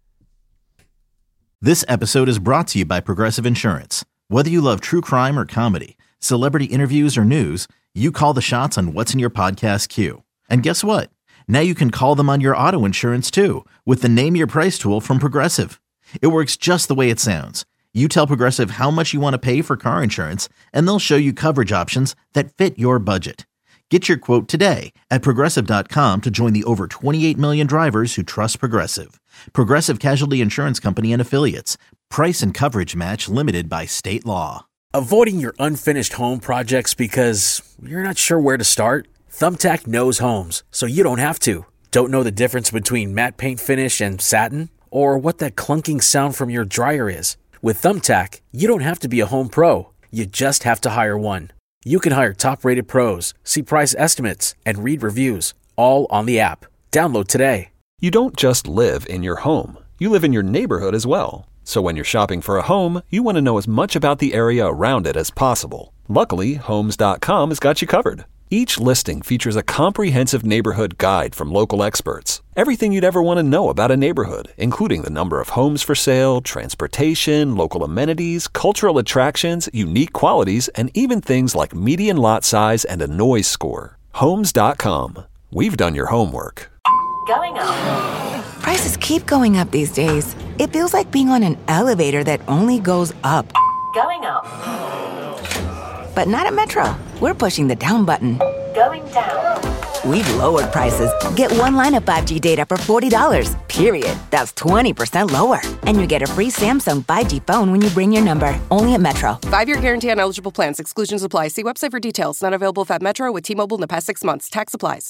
This episode is brought to you by Progressive Insurance. Whether you love true crime or comedy, celebrity interviews or news, you call the shots on what's in your podcast queue. And guess what? Now you can call them on your auto insurance too with the Name Your Price tool from Progressive. It works just the way it sounds. You tell Progressive how much you want to pay for car insurance, and they'll show you coverage options that fit your budget. Get your quote today at Progressive dot com to join the over twenty-eight million drivers who trust Progressive. Progressive Casualty Insurance Company and Affiliates. Price and coverage match limited by state law. Avoiding your unfinished home projects because you're not sure where to start? Thumbtack knows homes, so you don't have to. Don't know the difference between matte paint finish and satin? Or what that clunking sound from your dryer is? With Thumbtack, you don't have to be a home pro. You just have to hire one. You can hire top-rated pros, see price estimates, and read reviews, all on the app. Download today. You don't just live in your home. You live in your neighborhood as well. So when you're shopping for a home, you want to know as much about the area around it as possible. Luckily, Homes dot com has got you covered. Each listing features a comprehensive neighborhood guide from local experts. Everything you'd ever want to know about a neighborhood, including the number of homes for sale, transportation, local amenities, cultural attractions, unique qualities, and even things like median lot size and a noise score. Homes dot com. We've done your homework. Going up. Prices keep going up these days. It feels like being on an elevator that only goes up. Going up. But not at Metro. We're pushing the down button. Going down. We've lowered prices. Get one line of five G data for forty dollars, period. That's twenty percent lower. And you get a free Samsung five G phone when you bring your number. Only at Metro. Five-year guarantee on eligible plans. Exclusions apply. See website for details. Not available if at Metro with T-Mobile in the past six months. Tax applies.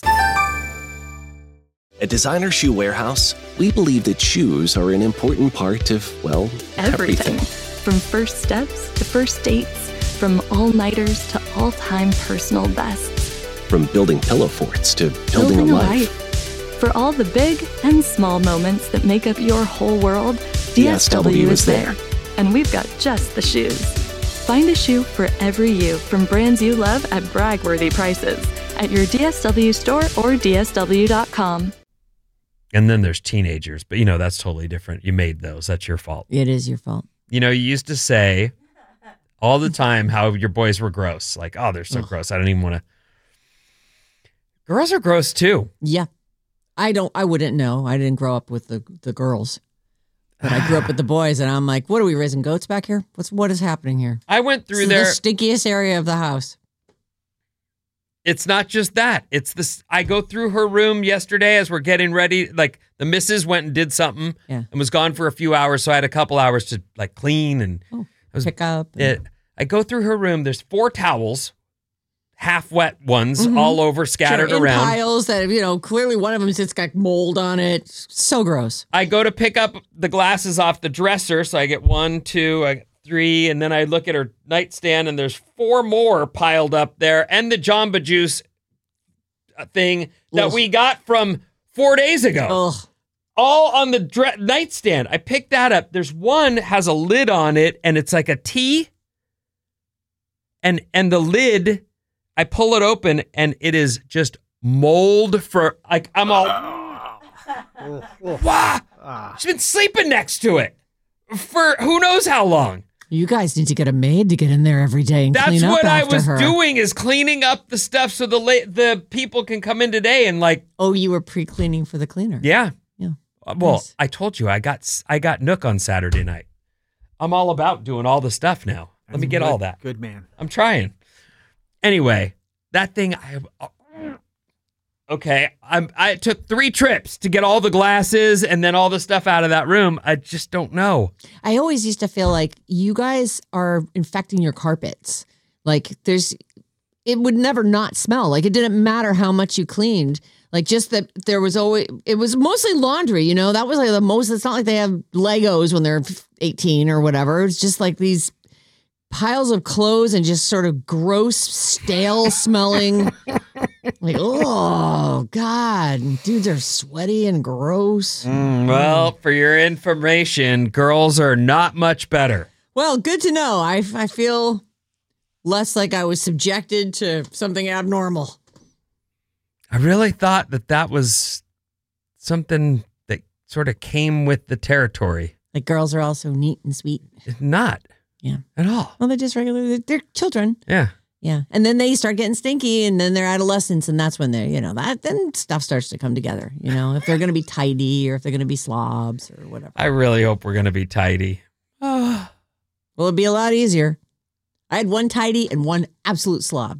At Designer Shoe Warehouse, we believe that shoes are an important part of, well, everything. From first steps to first dates, From all-nighters to all-time personal bests. From building pillow forts to building, Building a a life. life. For all the big and small moments that make up your whole world, D S W is there. And we've got just the shoes. Find a shoe for every you from brands you love at brag-worthy prices at your D S W store or D S W dot com. And then there's teenagers, but you know, that's totally different. You made those. That's your fault. It is your fault. You know, you used to say all the time how your boys were gross. Like, oh, they're so Ugh. gross. I don't even want to. Girls are gross too. Yeah. I don't, I wouldn't know. I didn't grow up with the, the girls, but I grew up with the boys, and I'm like, what are we raising goats back here? What's, what is happening here? I went through This is there. the stinkiest area of the house. It's not just that. It's this. I go through her room yesterday as we're getting ready. Like the missus went and did something Yeah. and was gone for a few hours. So I had a couple hours to like clean and Oh, I was, pick up. and- it. I go through her room. There's four towels, half wet ones, Mhm. all over, scattered Sure, in around. piles that, you know, clearly one of them's just got mold on it. So gross. I go to pick up the glasses off the dresser. So I get one, two, I get three. And then I look at her nightstand and there's four more piled up there. And the Jamba Juice thing that Ugh. we got from four days ago. Ugh. All on the dre- nightstand. I picked that up. There's one has a lid on it and it's like a T. And and the lid, I pull it open and it is just mold for like I'm all wow. She's been sleeping next to it for who knows how long. You guys need to get a maid to get in there every day and That's clean up what I after was her. doing is cleaning up the stuff so the la- the people can come in today and like Oh, you were pre-cleaning for the cleaner. yeah. Yeah. Uh, Well, Nice. I told you I got I got Nook on Saturday night. I'm all about doing all the stuff now. Let me get all that. Good man. I'm trying. Anyway, that thing I okay. I'm I took three trips to get all the glasses and then all the stuff out of that room. I just don't know. I always used to feel like you guys are infecting your carpets. Like there's, it would never not smell. Like it didn't matter how much you cleaned. Like just that there was always, it was mostly laundry, you know, that was like the most, it's not like they have Legos when they're eighteen or whatever. It's just like these piles of clothes and just sort of gross, stale smelling. Like, oh God, dudes are sweaty and gross. Mm, well, for your information, girls are not much better. Well, good to know. I, I feel less like I was subjected to something abnormal. I really thought that that was something that sort of came with the territory. Like girls are also neat and sweet. It's not. Yeah. At all. Well, they're just regular, they're children. Yeah. Yeah. And then they start getting stinky and then they're adolescents and that's when they're, you know, that then stuff starts to come together. You know, if they're going to be tidy or if they're going to be slobs or whatever. I really hope we're going to be tidy. Well, it'd be a lot easier. I had one tidy and one absolute slob.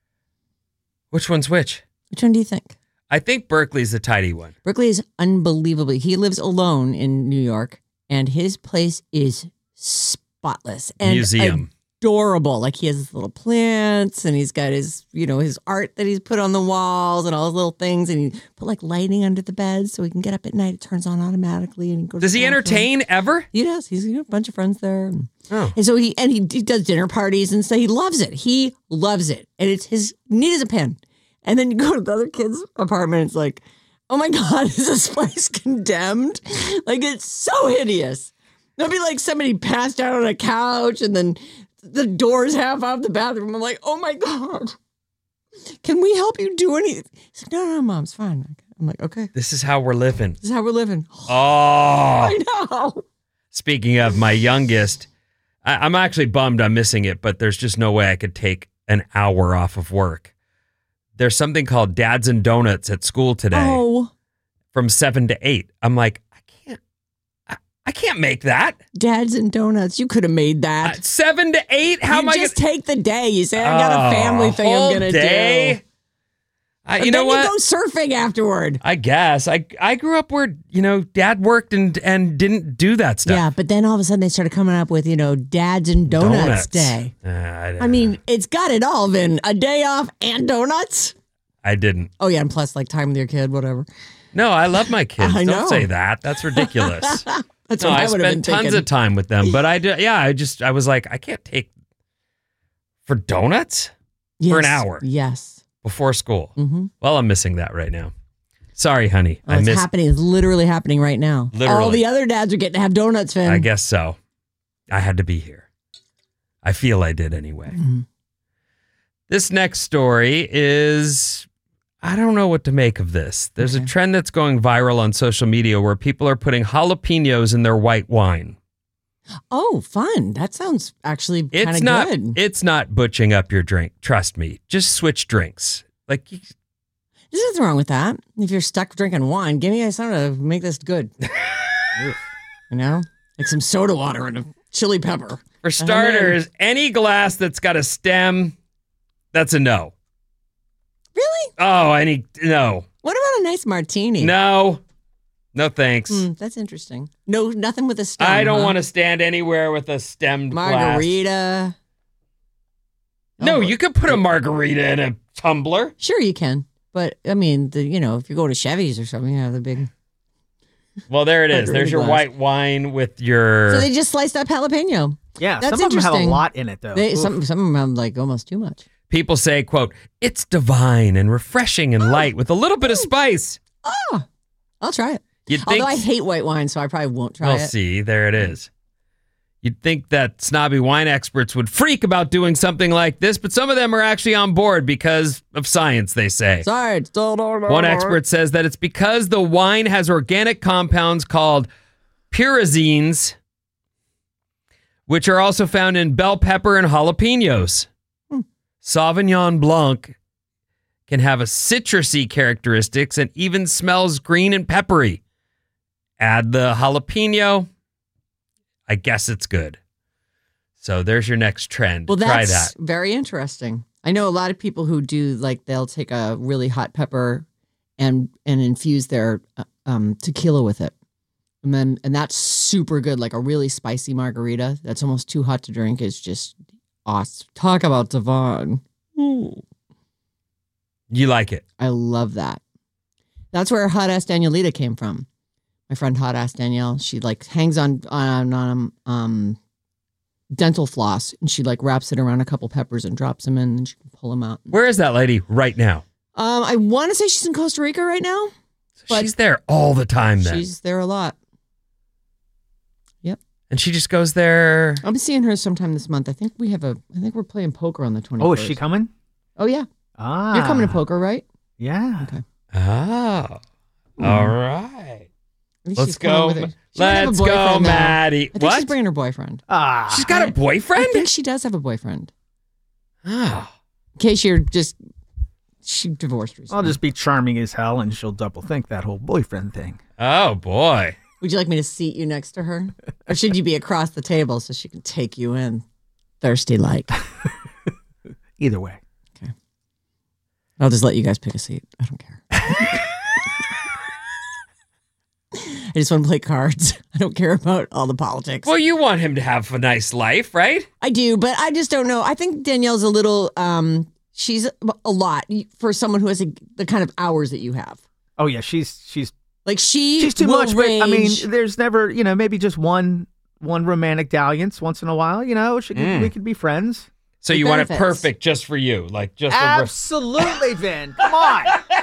Which one's which? Which one do you think? I think Berkeley's the tidy one. Berkeley is unbelievably. He lives alone in New York, and his place is spotless and Museum. adorable. Like he has his little plants, and he's got his, you know, his art that he's put on the walls, and all his little things, and he put like lighting under the bed so he can get up at night. It turns on automatically, and he goes. Does he entertain ever? He does. He's got a bunch of friends there. Oh. And so he and he, he does dinner parties and so he loves it. He loves it, and it's his neat as a pin. And then you go to the other kid's apartment. It's like, oh my God, is this place condemned? Like it's so hideous. There'll be like somebody passed out on a couch, and then the door's half off the bathroom. I'm like, oh my God, can we help you do anything? He's like, no, no, Mom, it's fine. I'm like, okay, This is how we're living. this is how we're living. Oh. I know. Speaking of my youngest, I, I'm actually bummed I'm missing it, but there's just no way I could take an hour off of work. There's something called Dads and Donuts at school today Oh, from seven to eight. I'm like, I can't, I, I can't make that. Dads and Donuts. You could have made that. Uh, seven to eight? How you am I just gonna take the day. You say, I got a family Oh, thing I'm whole going to day? do. I, And you know then what? you go surfing afterward. I guess I I grew up where you know Dad worked and and didn't do that stuff. Yeah, but then all of a sudden they started coming up with, you know, Dads and Donuts, Donuts. Day. Uh, I, I mean, it's got it all, Vin. A day off and donuts. I didn't. Oh, yeah, and plus like time with your kid, whatever. No, I love my kids. I Don't know. say that. That's ridiculous. That's no, what I, I would have been spent tons thinking. of time with them, but I do. Yeah, I just I was like, I can't take For donuts? Yes. For an hour? Yes. Before school? Mm-hmm. Well, I'm missing that right now. Sorry, honey. Oh, I it's missed. happening. It's literally happening right now. Literally. All the other dads are getting to have donuts, Finn. I guess so. I had to be here. I feel I did anyway. Mm-hmm. This next story is, I don't know what to make of this. There's Okay. a trend that's going viral on social media where people are putting jalapenos in their white wine. Oh, fun. That sounds actually kind It's of not. good. It's not butching up your drink. Trust me. Just switch drinks. Like, you- There's nothing wrong with that. If you're stuck drinking wine, give me something to make this good. You know? Like some soda water and a chili pepper. for starters, any glass that's got a stem, that's a no. Really? Oh, any no, What about a nice martini? no, no thanks. Hmm, that's interesting. No, nothing with a stem. I don't huh? want to stand anywhere with a stemmed glass. Margarita. No, Oh. you could put a margarita in a tumbler. Sure, you can. But, I mean, the, you know, if you go to Chevy's or something, you have the big... Well, there it is. Margarita There's your glass. white wine with your. So they just sliced up jalapeno. Yeah, That's some of them have a interesting. lot in it, though. They, Oof. some, some of them have, like, almost too much. People say, "quote It's divine and refreshing and light with a little bit of spice." Oh, I'll try it. You'd think. Although I hate white wine, so I probably won't try We'll it. see. There it is. You'd think that snobby wine experts would freak about doing something like this, but some of them are actually on board because of science, they say. Sorry. It's still One expert says that it's because the wine has organic compounds called pyrazines, which are also found in bell pepper and jalapenos. Hmm. Sauvignon Blanc can have a citrusy characteristics and even smells green and peppery. Add the jalapeno, I guess it's good. So there's your next trend. Well, Try that's that. very interesting. I know a lot of people who do, like, they'll take a really hot pepper and and infuse their uh, um, tequila with it. And then, and that's super good. Like a really spicy margarita that's almost too hot to drink is just awesome. Talk about divine. Ooh. You like it? I love that. That's where Hot Ass Danielita came from. My friend Hot Ass Danielle, she like hangs on on um, um dental floss, and she like wraps it around a couple peppers and drops them in, and she can pull them out. Where is that lady right now? Um, I want to say she's in Costa Rica right now. But She's there all the time then. She's there a lot. Yep. And she just goes there. I'm seeing her sometime this month. I think we have a. I think we're playing poker on the twenty-first. Oh, is she coming? Oh yeah. Ah, You're coming to poker, right? Yeah. Okay. Oh. All right. I think Let's she's coming go. with her- she might have a Let's go, boyfriend now. Maddie. I think What? she's bringing her boyfriend. Ah, She's got a boyfriend? I think she does have a boyfriend. Oh. In case you're just, she divorced recently. I'll just be charming as hell, and she'll double think that whole boyfriend thing. Oh, boy. Would you like me to seat you next to her? Or should you be across the table so she can take you in? Thirsty like. Either way. Okay. I'll just let you guys pick a seat. I don't care. I just want to play cards. I don't care about all the politics. Well, you want him to have a nice life, right? I do, but I just don't know. I think Danielle's a little, um, she's a lot for someone who has a, the kind of hours that you have. Oh yeah, she's she's Like she she's too will much. But, I mean, range- there's never, you know, maybe just one one romantic dalliance once in a while. You know, she could, Mm. we could be friends. So With you want it benefits. perfect just for you. Like just a re- Absolutely, Vin. Come on.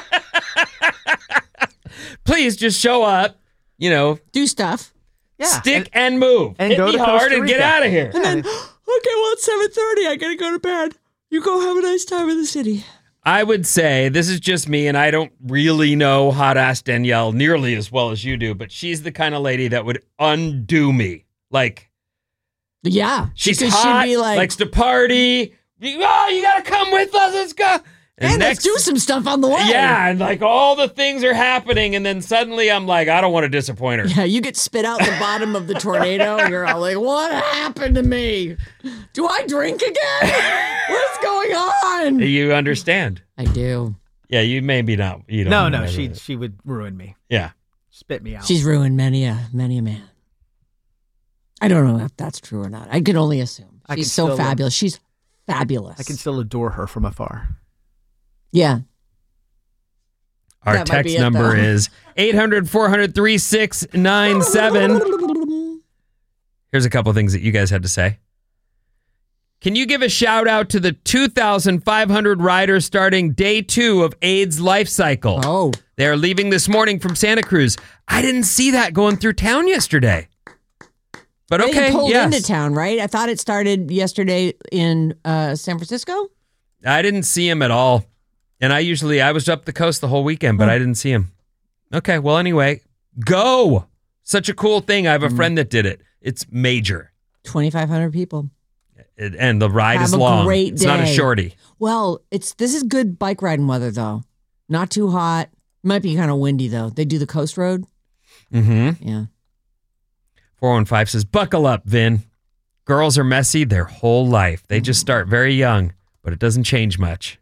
Please just show up, you know, do stuff. Yeah. stick and, move. and Hit go me to hard Costa and get Rica. out of here. And then, okay, well, it's seven thirty. I got to go to bed. You go have a nice time in the city. I would say this is just me, and I don't really know Hot Ass Danielle nearly as well as you do, but she's the kind of lady that would undo me. Like, Yeah. she's because hot, she'd be like, likes to party. You- Oh, you got to come with us. Let's go. And hey, let's do some stuff on the way. Yeah, and like all the things are happening, and then suddenly I'm like, I don't want to disappoint her. Yeah, you get spit out the bottom of the tornado, and you're all like, what happened to me? Do I drink again? What's going on? You understand? I do. Yeah, you maybe not. You don't No, know no, she that. she would ruin me. Yeah. Spit me out. She's ruined many a many a man. I don't know if that's true or not. I can only assume. I She's can so still- fabulous. She's fabulous. I can still adore her from afar. Yeah. Our That might be text it, number though. is eight hundred, four hundred, three six nine seven. Here's a couple things that you guys had to say. Can you give a shout out to the two thousand five hundred riders starting day two of AIDS Life Cycle? Oh. They're leaving this morning from Santa Cruz. I didn't see that going through town yesterday. But okay, They pulled yes. into town, right? I thought it started yesterday in uh, San Francisco. I didn't see him at all. And I usually, I was up the coast the whole weekend, but Hmm. I didn't see him. Okay, well, anyway, go. Such a cool thing. I have a Hmm. friend that did it. It's major. twenty-five hundred people. It, and the ride Have is a long. great It's not a day. shorty. Well, it's this is good bike riding weather, though. Not too hot. Might be kind of windy, though. They do the coast road. Mm-hmm. Yeah. four one five says, buckle up, Vin. Girls are messy their whole life. They just start very young, but it doesn't change much.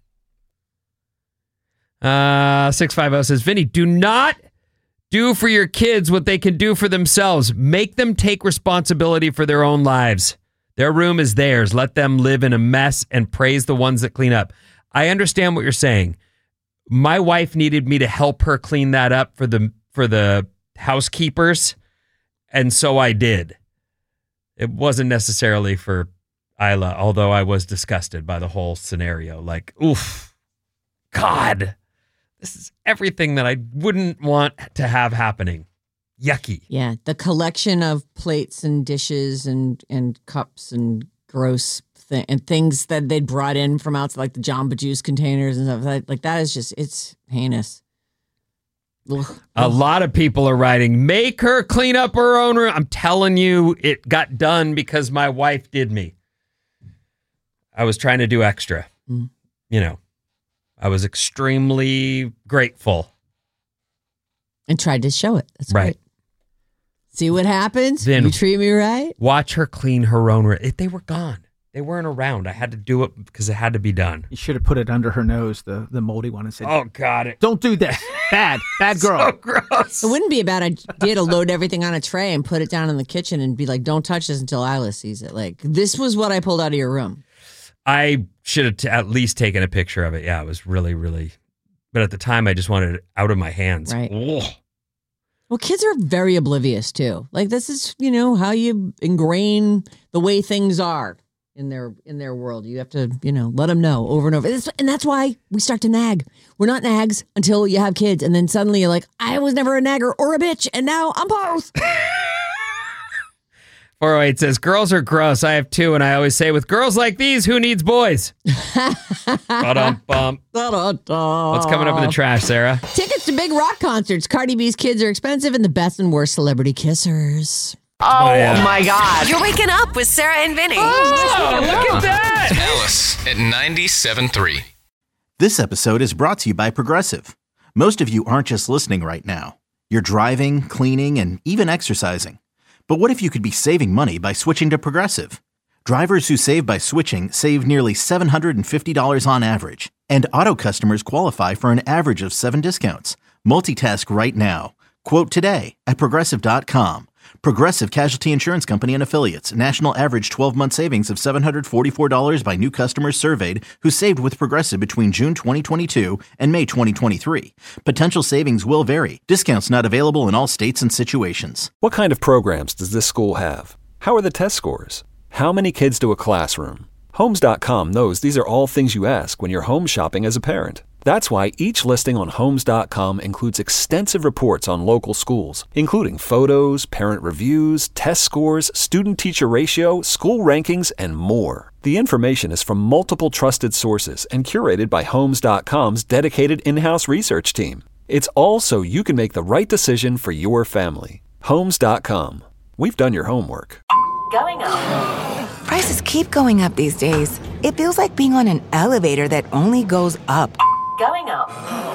Uh, six five zero says, Vinny, do not do for your kids what they can do for themselves. Make them take responsibility for their own lives. Their room is theirs. Let them live in a mess and praise the ones that clean up. I understand what you're saying. My wife needed me to help her clean that up for the for the housekeepers, and so I did. It wasn't necessarily for Isla, although I was disgusted by the whole scenario. Like, oof, God, this is everything that I wouldn't want to have happening. Yucky. Yeah. The collection of plates and dishes and, and cups and gross th- and things that they'd brought in from outside, like the Jamba Juice containers and stuff like, like that is just, it's heinous. Ugh. A lot of people are writing, make her clean up her own room. I'm telling you, it got done because my wife did me. I was trying to do extra. Mm. You know, I was extremely grateful. And tried to show it. That's Right. right. See what happens? Then- you treat me right? Watch her clean her own room. If they were gone. They weren't around. I had to do it because it had to be done. You should have put it under her nose, the, the moldy one, and said, Oh, God. It. don't do this. Bad. Bad girl. So gross. It wouldn't be a bad idea to load everything on a tray and put it down in the kitchen and be like, don't touch this until Isla sees it. Like, this was what I pulled out of your room. I should have t- at least taken a picture of it. Yeah, it was really, really. But at the time, I just wanted it out of my hands. Right. Ugh. Well, kids are very oblivious too. Like, this is, you know, how you ingrain the way things are in their in their world. You have to, you know, let them know over and over. It's- and that's why we start to nag. We're not nags until you have kids. And then suddenly you're like, I was never a nagger or a bitch. And now I'm both. four oh eight says, girls are gross. I have two, and I always say, with girls like these, who needs boys? Ba-dum-bum. What's coming up in the trash, Sarah? Tickets to big rock concerts. Cardi B's kids are expensive and the best and worst celebrity kissers. Oh, yeah. my God. You're waking up with Sarah and Vinny. Oh, look at that. Alice at ninety-seven point three. This episode is brought to you by Progressive. Most of you aren't just listening right now. You're driving, cleaning, and even exercising. But what if you could be saving money by switching to Progressive? Drivers who save by switching save nearly seven hundred fifty dollars on average. And auto customers qualify for an average of seven discounts. Multitask right now. Quote today at Progressive dot com. Progressive Casualty Insurance Company and Affiliates. National average twelve-month savings of seven hundred forty-four dollars by new customers surveyed who saved with Progressive between June twenty twenty-two and May twenty twenty-three. Potential savings will vary. Discounts not available in all states and situations. What kind of programs does this school have? How are the test scores? How many kids to a classroom? Homes dot com knows these are all things you ask when you're home shopping as a parent. That's why each listing on Homes dot com includes extensive reports on local schools, including photos, parent reviews, test scores, student-teacher ratio, school rankings, and more. The information is from multiple trusted sources and curated by Homes dot com's dedicated in-house research team. It's all so you can make the right decision for your family. Homes dot com. We've done your homework. Going up. Prices keep going up these days. It feels like being on an elevator that only goes up. Going up.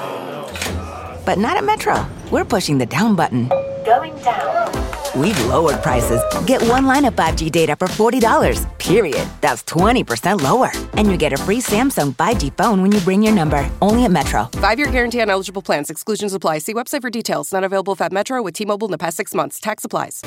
But not at Metro. We're pushing the down button. Going down. We've lowered prices. Get one line of five G data for forty dollars, period. That's twenty percent lower. And you get a free Samsung five G phone when you bring your number. Only at Metro. Five-year guarantee on eligible plans. Exclusions apply. See website for details. Not available if at Metro with T-Mobile in the past six months. Tax applies.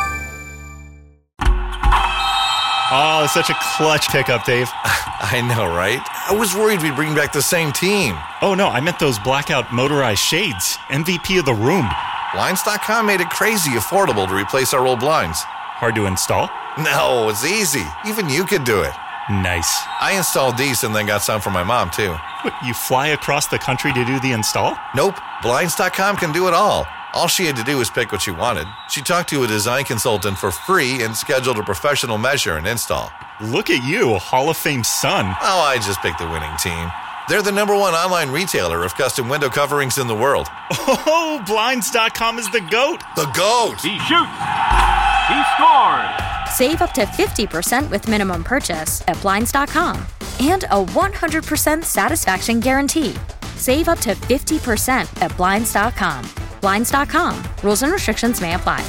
Oh, it's such a clutch pickup, Dave. I know, right? I was worried we'd bring back the same team. Oh, no, I meant those blackout motorized shades. M V P of the room. Blinds dot com made it crazy affordable to replace our old blinds. Hard to install? No, it's easy. Even you could do it. Nice. I installed these and then got some for my mom, too. What, you fly across the country to do the install? Nope. Blinds dot com can do it all. All she had to do was pick what she wanted. She talked to a design consultant for free and scheduled a professional measure and install. Look at you, Hall of Fame son. Oh, I just picked the winning team. They're the number one online retailer of custom window coverings in the world. Oh, Blinds dot com is the GOAT. The GOAT! He shoots. He scored. Save up to fifty percent with minimum purchase at Blinds dot com. And a one hundred percent satisfaction guarantee. Save up to fifty percent at Blinds dot com. Blinds dot com. Rules and restrictions may apply.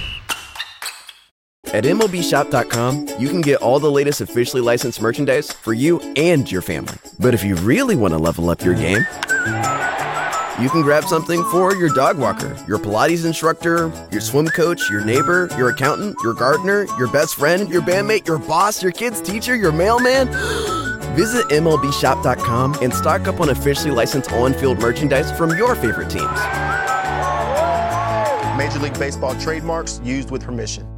At M L B Shop dot com, you can get all the latest officially licensed merchandise for you and your family. But if you really want to level up your game, you can grab something for your dog walker, your Pilates instructor, your swim coach, your neighbor, your accountant, your gardener, your best friend, your bandmate, your boss, your kid's teacher, your mailman. Visit M L B Shop dot com and stock up on officially licensed on-field merchandise from your favorite teams. Major League Baseball trademarks used with permission.